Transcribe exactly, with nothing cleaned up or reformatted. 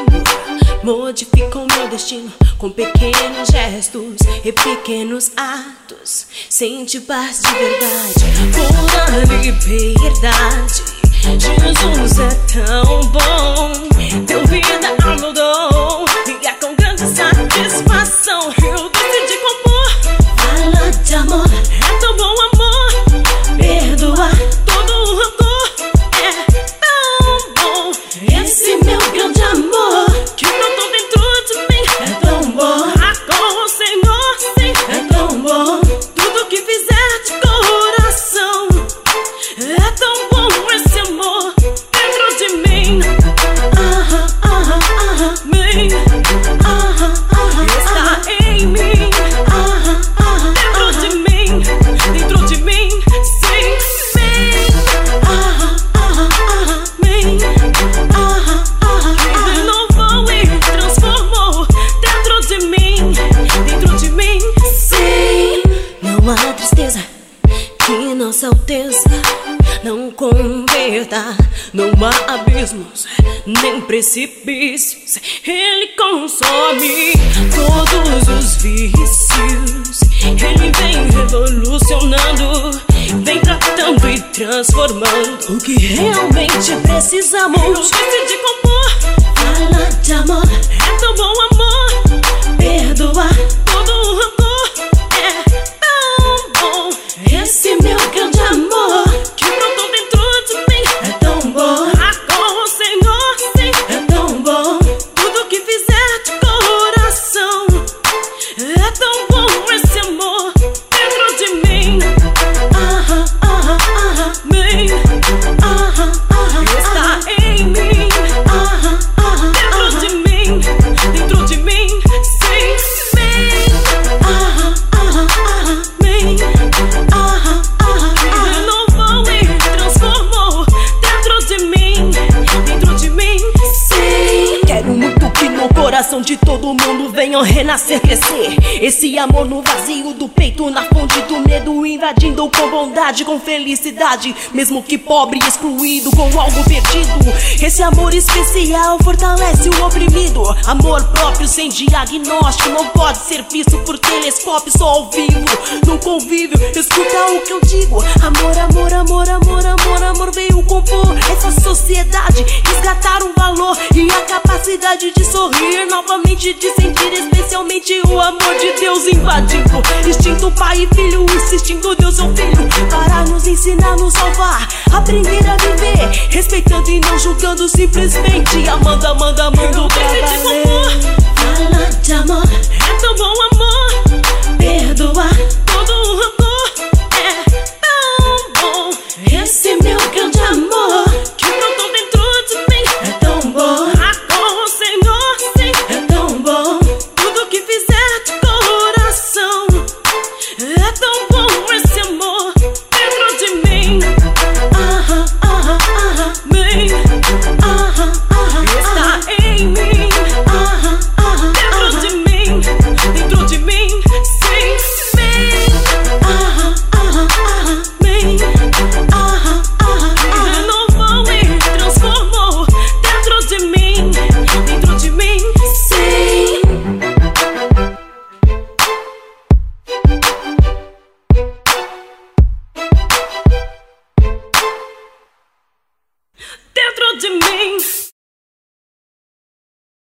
modificam meu destino com pequenos gestos e pequenos atos. Sente paz de verdade, pura liberdade. Jesus é tão bom, deu vida ao meu dom, e é com grande satisfação eu decidi compor. Fala de amor, é tão bom amor, perdoar todo o rancor. É tão bom esse meu grande amor que brotou dentro de mim. É tão bom com o Senhor, sim. É tão bom tudo que fizer de coração. É tão bom esse amor dentro de mim. Aham, aham, aham, bem. Aham, aham, está em mim. Aham, aham, dentro de mim, dentro de mim, sim, bem. Aham, aham, aham, bem. Aham, aham, me renovou e transformou dentro de mim, dentro de mim, sim. Não há tristeza que nossa alteza não converta, não há abismos nem precipícios. Ele consome todos os vícios. Ele vem revolucionando, vem tratando e transformando o que realmente precisamos. Eu decidi compor. Fala de amor, é tão bom amor, perdoar todo o rancor. É tão bom esse meu grande amor que brotou dentro de mim. É tão bom com o Senhor, sim. É tão bom tudo que fizer de coração. É tão bom esse amor dentro de mim. Aham, aham, aham, bem. Aham, aham, está em mim. Aham, aham, dentro de mim, dentro de mim, sim, bem. Aham, aham, aham, bem. Aham, aham, me renovou e transformou dentro de mim, dentro de mim, sim. Quero muito que no coração de todo mundo venham renascer, crescer. Esse amor no vazio do peito, na fonte do medo, invadindo com bondade, com felicidade, mesmo que pobre, excluído, com algo perdido. Esse amor especial fortalece o oprimido. Amor próprio sem diagnóstico não pode ser visto por telescópio, só ao vivo, num convívio. Escuta o que eu digo. Amor, amor, amor, amor, amor, amor veio compor essa sociedade, resgatar um valor e a capacidade de sorrir novamente, de sentir especialmente o amor de Deus invadindo. Instinto pai e filho, insistindo Deus seu filho, para nos ensinar, nos salvar, aprender a viver, respeitando e não julgando, simplesmente amando, amando, amando pra valer. Fala de amor, é tão bom amor, perdoar todo o rancor. É tão bom esse meu grande amor que brotou dentro de mim. É tão bom com o Senhor, sim. É tão bom tudo que fizer de coração. É tão bom esse amor dentro de mim. Aham, aham, aham, bem. Aham, aham, está em mim. Aham, aham, dentro de mim, dentro de mim, sim, bem. Aham, aham, aham, bem. Aham, aham, me renovou e transformou dentro de mim, dentro de mim, sim. Dentro de mim.